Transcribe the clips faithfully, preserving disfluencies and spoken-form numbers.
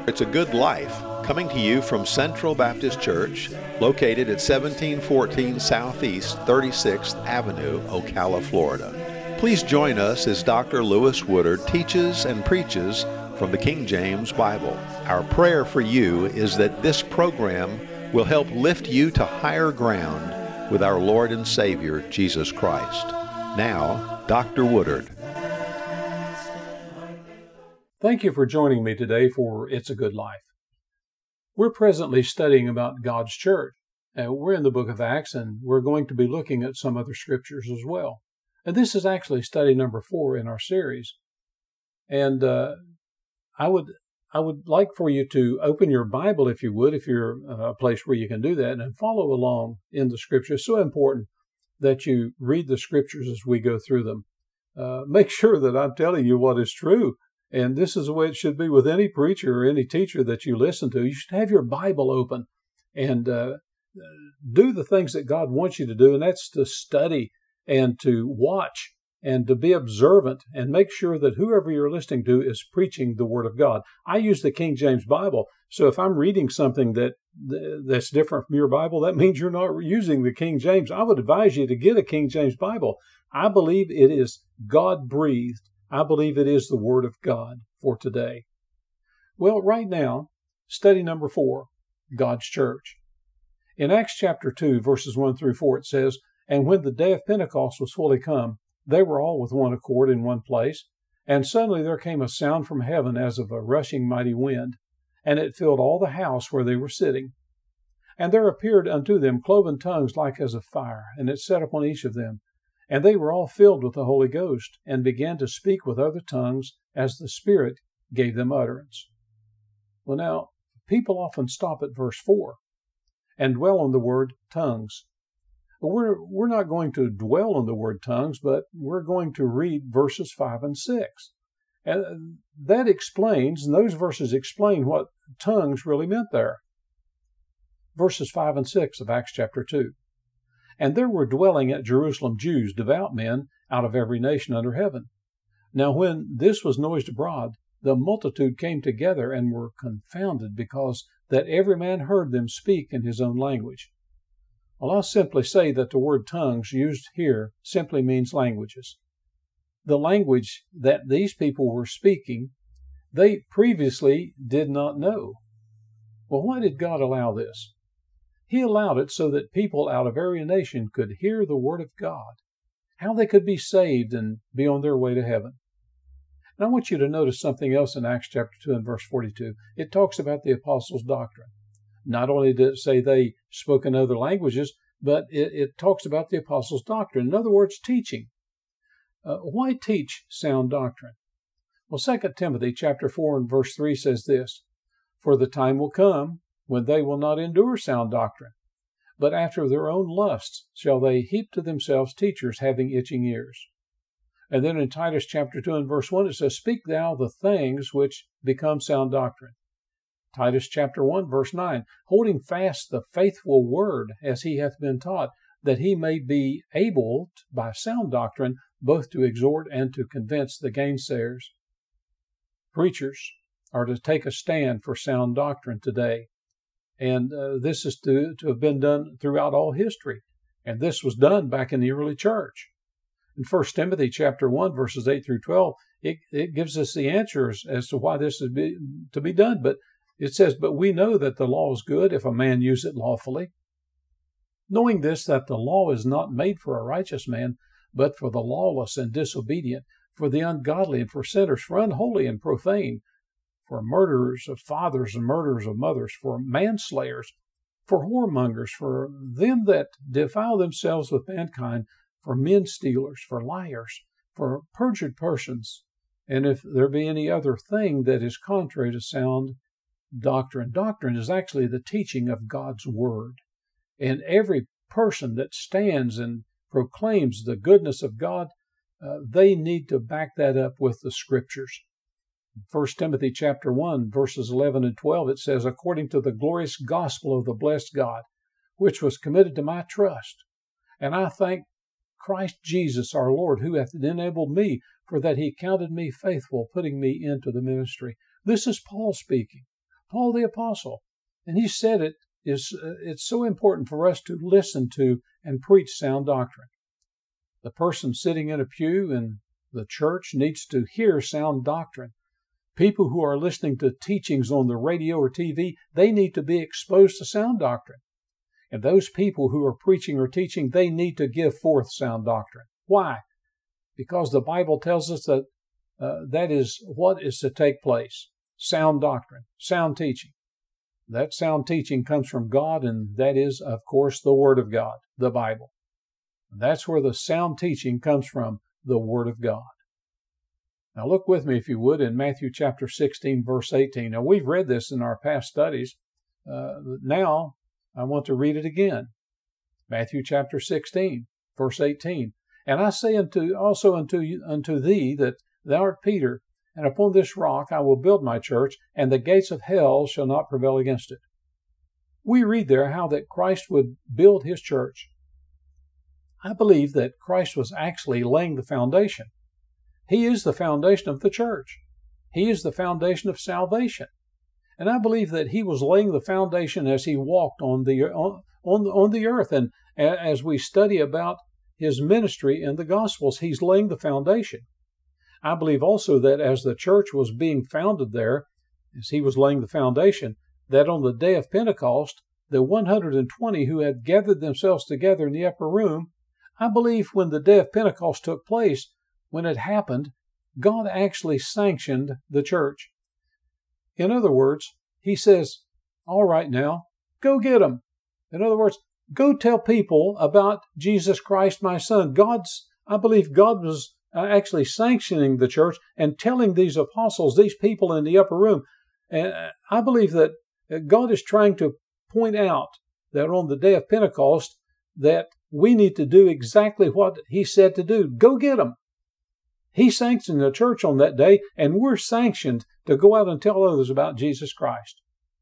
It's a Good Life, coming to you from Central Baptist Church, located at seventeen fourteen Southeast thirty-sixth Avenue, Ocala, Florida. Please join us as Doctor Lewis Woodard teaches and preaches from the King James Bible. Our prayer for you is that this program will help lift you to higher ground with our Lord and Savior, Jesus Christ. Now, Doctor Woodard. Thank you for joining me today for It's a Good Life. We're presently studying about God's church. Uh, we're in the book of Acts, and we're going to be looking at some other scriptures as well. And this is actually study number four in our series. And uh, I would I would like for you to open your Bible, if you would, if you're uh, a place where you can do that, and follow along in the scriptures. It's so important that you read the scriptures as we go through them. Uh, make sure that I'm telling you what is true. And this is the way it should be with any preacher or any teacher that you listen to. You should have your Bible open and uh, do the things that God wants you to do, and that's to study and to watch and to be observant and make sure that whoever you're listening to is preaching the Word of God. I use the King James Bible, so if I'm reading something that that's different from your Bible, that means you're not using the King James. I would advise you to get a King James Bible. I believe it is God-breathed. I believe it is the Word of God for today. Well, right now, study number four, God's church. In Acts chapter two, verses one through four, it says, "And when the day of Pentecost was fully come, they were all with one accord in one place. And suddenly there came a sound from heaven as of a rushing mighty wind, and it filled all the house where they were sitting. And there appeared unto them cloven tongues like as of fire, and it sat upon each of them. And they were all filled with the Holy Ghost, and began to speak with other tongues as the Spirit gave them utterance." Well, now, people often stop at verse four and dwell on the word tongues. We're, we're not going to dwell on the word tongues, but we're going to read verses five and six. And that explains, and those verses explain what tongues really meant there. Verses five and six of Acts chapter two. "And there were dwelling at Jerusalem Jews, devout men, out of every nation under heaven. Now when this was noised abroad, the multitude came together and were confounded, because that every man heard them speak in his own language." Well, I'll simply say that the word tongues used here simply means languages. The language that these people were speaking, they previously did not know. Well, why did God allow this? He allowed it so that people out of every nation could hear the Word of God, how they could be saved and be on their way to heaven. And I want you to notice something else in Acts chapter two and verse forty-two. It talks about the apostles' doctrine. Not only did it say they spoke in other languages, but it, it talks about the apostles' doctrine. In other words, teaching. Uh, why teach sound doctrine? Well, Second Timothy chapter four and verse three says this, "For the time will come when they will not endure sound doctrine, but after their own lusts shall they heap to themselves teachers having itching ears." And then in Titus chapter two and verse one, it says, "Speak thou the things which become sound doctrine." Titus chapter one, verse nine, "Holding fast the faithful word as he hath been taught, that he may be able by sound doctrine both to exhort and to convince the gainsayers." Preachers are to take a stand for sound doctrine today. And uh, this is to, to have been done throughout all history. And this was done back in the early church. In First Timothy chapter one, verses eight through twelve, it, it gives us the answers as to why this is be, to be done. But it says, "But we know that the law is good if a man use it lawfully. Knowing this, that the law is not made for a righteous man, but for the lawless and disobedient, for the ungodly and for sinners, for unholy and profane, for murderers of fathers and murderers of mothers, for manslayers, for whoremongers, for them that defile themselves with mankind, for men stealers, for liars, for perjured persons, and if there be any other thing that is contrary to sound doctrine." Doctrine is actually the teaching of God's Word. And every person that stands and proclaims the goodness of God, uh, they need to back that up with the Scriptures. First Timothy chapter one, verses eleven and twelve, it says, "According to the glorious gospel of the blessed God, which was committed to my trust. And I thank Christ Jesus our Lord, who hath enabled me, for that he counted me faithful, putting me into the ministry." This is Paul speaking. Paul the Apostle. And he said it is uh, it's so important for us to listen to and preach sound doctrine. The person sitting in a pew in the church needs to hear sound doctrine. People who are listening to teachings on the radio or T V, they need to be exposed to sound doctrine. And those people who are preaching or teaching, they need to give forth sound doctrine. Why? Because the Bible tells us that uh, that is what is to take place. Sound doctrine, sound teaching. That sound teaching comes from God, and that is, of course, the Word of God, the Bible. That's where the sound teaching comes from, the Word of God. Now look with me, if you would, in Matthew chapter sixteen, verse eighteen. Now we've read this in our past studies. Uh, now I want to read it again. Matthew chapter sixteen, verse eighteen. And I say unto also unto unto thee that thou art Peter, and upon this rock I will build my church, and the gates of hell shall not prevail against it. We read there how that Christ would build his church. I believe that Christ was actually laying the foundation. He is the foundation of the church. He is the foundation of salvation. And I believe that he was laying the foundation as he walked on the, on, on, on the earth. And as we study about his ministry in the Gospels, he's laying the foundation. I believe also that as the church was being founded there, as he was laying the foundation, that on the day of Pentecost, the one hundred twenty who had gathered themselves together in the upper room, I believe when the day of Pentecost took place, when it happened, God actually sanctioned the church. In other words, he says, all right now, go get them. In other words, go tell people about Jesus Christ, my son. God's, I believe God was actually sanctioning the church and telling these apostles, these people in the upper room. And I believe that God is trying to point out that on the day of Pentecost, that we need to do exactly what he said to do. Go get them. He sanctioned the church on that day, and we're sanctioned to go out and tell others about Jesus Christ.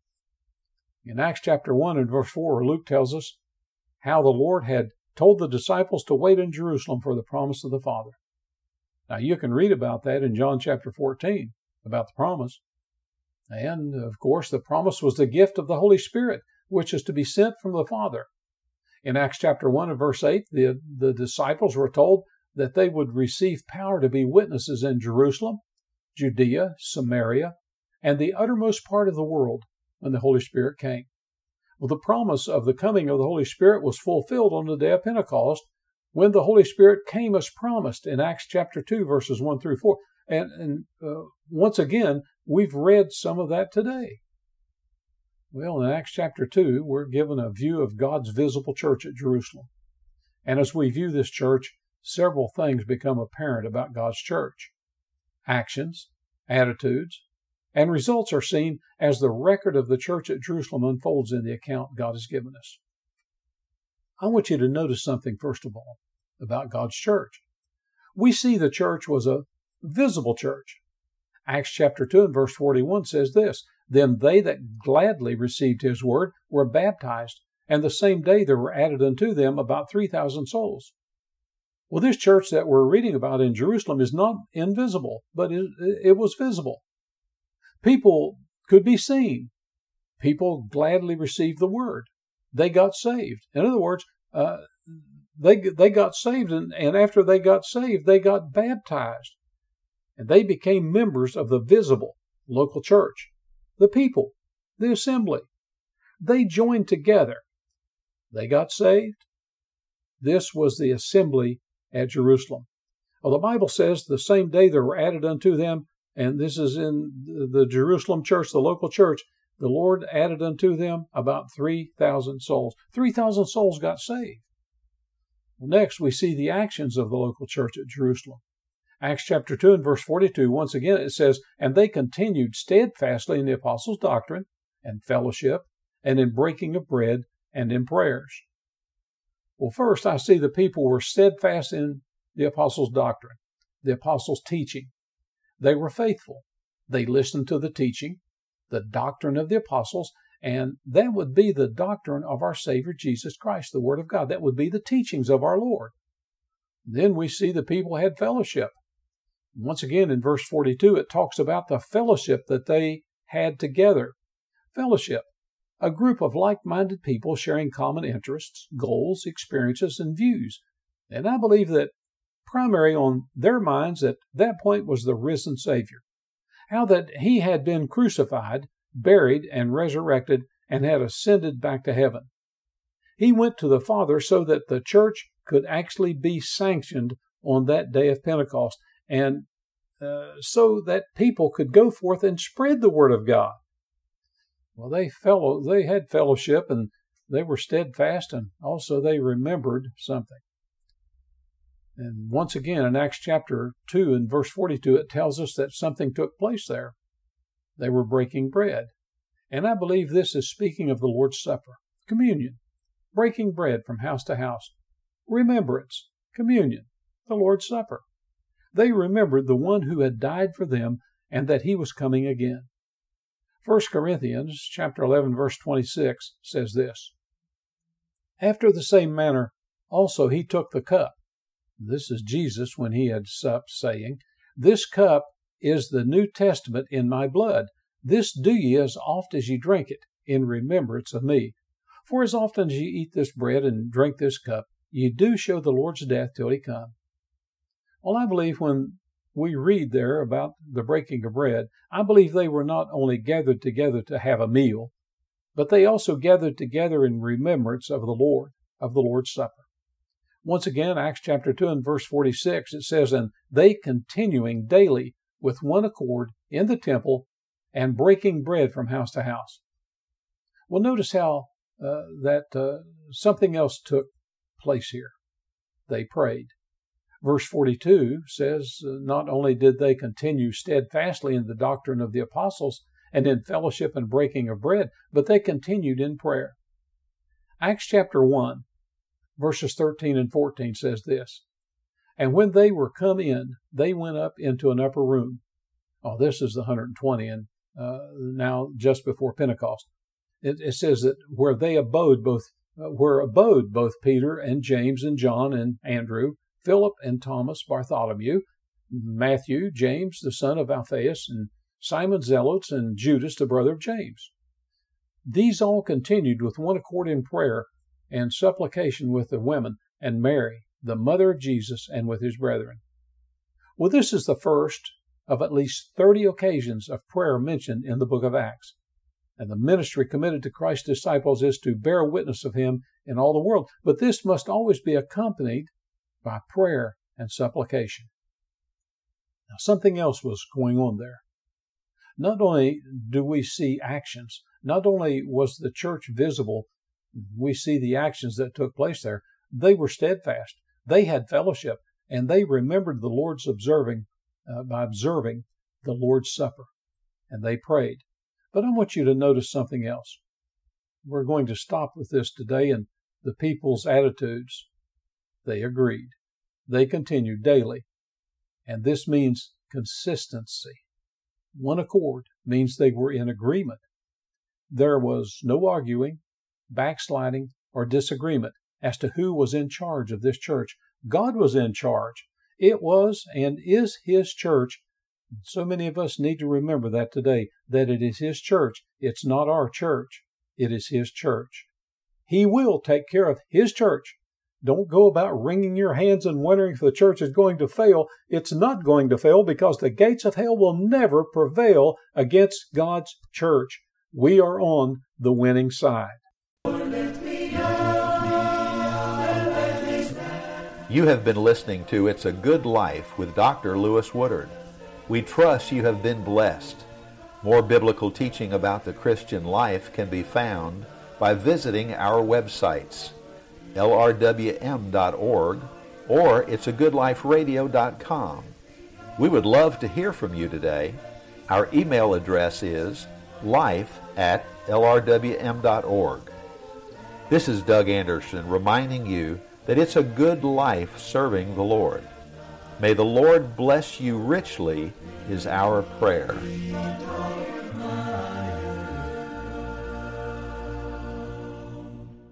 In Acts chapter one and verse four, Luke tells us how the Lord had told the disciples to wait in Jerusalem for the promise of the Father. Now, you can read about that in John chapter fourteen, about the promise. And, of course, the promise was the gift of the Holy Spirit, which is to be sent from the Father. In Acts chapter one and verse eight, the, the disciples were told that they would receive power to be witnesses in Jerusalem, Judea, Samaria, and the uttermost part of the world when the Holy Spirit came. Well, the promise of the coming of the Holy Spirit was fulfilled on the day of Pentecost when the Holy Spirit came as promised in Acts chapter two, verses one through four. And, and uh, once again, we've read some of that today. Well, in Acts chapter two, we're given a view of God's visible church at Jerusalem. And as we view this church, several things become apparent about God's church. Actions, attitudes, and results are seen as the record of the church at Jerusalem unfolds in the account God has given us. I want you to notice something, first of all, about God's church. We see the church was a visible church. Acts chapter two and verse forty-one says this, Then they that gladly received his word were baptized, and the same day there were added unto them about three thousand souls. Well, this church that we're reading about in Jerusalem is not invisible, but it, it was visible. People could be seen. People gladly received the word. They got saved. In other words, uh, they they got saved, and, and after they got saved, they got baptized. And they became members of the visible local church, the people, the assembly. They joined together. They got saved. This was the assembly at Jerusalem. Well, the Bible says the same day there were added unto them, and this is in the Jerusalem church, the local church, the Lord added unto them about three thousand souls. three thousand souls got saved. Well, next, we see the actions of the local church at Jerusalem. Acts chapter two and verse forty-two, once again it says, And they continued steadfastly in the apostles' doctrine and fellowship, and in breaking of bread, and in prayers. Well, first, I see the people were steadfast in the apostles' doctrine, the apostles' teaching. They were faithful. They listened to the teaching, the doctrine of the apostles, and that would be the doctrine of our Savior Jesus Christ, the Word of God. That would be the teachings of our Lord. Then we see the people had fellowship. Once again, in verse forty-two, it talks about the fellowship that they had together. Fellowship, a group of like-minded people sharing common interests, goals, experiences, and views. And I believe that primary on their minds at that point was the risen Savior. How that he had been crucified, buried, and resurrected, and had ascended back to heaven. He went to the Father so that the church could actually be sanctioned on that day of Pentecost, and uh, so that people could go forth and spread the Word of God. Well, they fellow, they had fellowship, and they were steadfast, and also they remembered something. And once again, in Acts chapter two and verse forty-two, it tells us that something took place there. They were breaking bread. And I believe this is speaking of the Lord's Supper, communion, breaking bread from house to house, remembrance, communion, the Lord's Supper. They remembered the one who had died for them and that he was coming again. First Corinthians chapter eleven, verse twenty-six says this, "After the same manner also he took the cup." This is Jesus when he had supped, saying, "This cup is the New Testament in my blood. This do ye as oft as ye drink it, in remembrance of me. For as often as ye eat this bread and drink this cup, ye do show the Lord's death till he come." Well, I believe when we read there about the breaking of bread, I believe they were not only gathered together to have a meal, but they also gathered together in remembrance of the Lord, of the Lord's Supper. Once again, Acts chapter two and verse forty-six, it says, "And they continuing daily with one accord in the temple and breaking bread from house to house." Well, notice how uh, that uh, something else took place here. They prayed. Verse forty-two says, uh, not only did they continue steadfastly in the doctrine of the apostles and in fellowship and breaking of bread, but they continued in prayer. Acts chapter one, verses thirteen and fourteen says this, "And when they were come in, they went up into an upper room." Oh, this is the one hundred twenty, and uh, now just before Pentecost. It, it says that where they abode both, uh, where abode both Peter and James and John and Andrew, Philip and Thomas, Bartholomew, Matthew, James the son of Alphaeus, and Simon Zealotes, and Judas the brother of James. These all continued with one accord in prayer and supplication with the women, and Mary, the mother of Jesus, and with his brethren. Well, this is the first of at least thirty occasions of prayer mentioned in the book of Acts. And the ministry committed to Christ's disciples is to bear witness of him in all the world. But this must always be accompanied by prayer and supplication. Now, something else was going on there. Not only do we see actions, not only was the church visible, we see the actions that took place there. They were steadfast. They had fellowship, and they remembered the Lord's observing uh, by observing the Lord's Supper, and they prayed. But I want you to notice something else. We're going to stop with this today, and the people's attitudes. They agreed. They continued daily, and this means consistency. One accord means they were in agreement. There was no arguing, backsliding, or disagreement as to who was in charge of this church. God was in charge. It was and is His church. So many of us need to remember that today, that it is His church. It's not our church. It is His church. He will take care of His church. Don't go about wringing your hands and wondering if the church is going to fail. It's not going to fail because the gates of hell will never prevail against God's church. We are on the winning side. You have been listening to It's a Good Life with Doctor Lewis Woodard. We trust you have been blessed. More biblical teaching about the Christian life can be found by visiting our websites, L R W M dot org or it's a good life radio dot com. We would love to hear from you today. Our email address is life at L R W M dot org. This is Doug Anderson reminding you that it's a good life serving the Lord. May the Lord bless you richly is our prayer.